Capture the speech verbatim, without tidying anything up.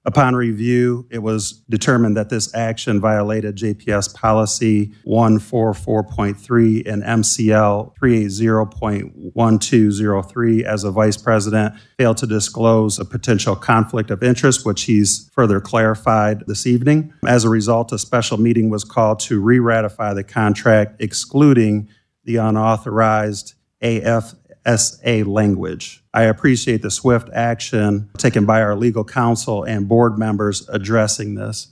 Upon review, it was determined that this action violated J P S policy one forty-four point three and M C L three eighty point one two zero three as a vice president failed to disclose a potential conflict of interest, which he's further clarified this evening. As a result, a special meeting was called to re-ratify the contract, excluding the unauthorized A F S A language. I appreciate the swift action taken by our legal counsel and board members addressing this.